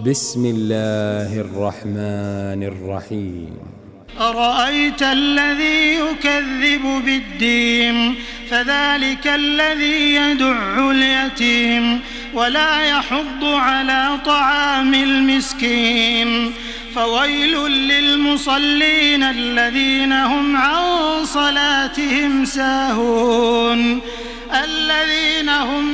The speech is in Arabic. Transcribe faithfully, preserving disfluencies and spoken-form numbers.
بسم الله الرحمن الرحيم. أرأيت الذي يكذب بالدين فذلك الذي يدع اليتيم ولا يحض على طعام المسكين فويل للمصلين الذين هم عن صلاتهم ساهون الذين هم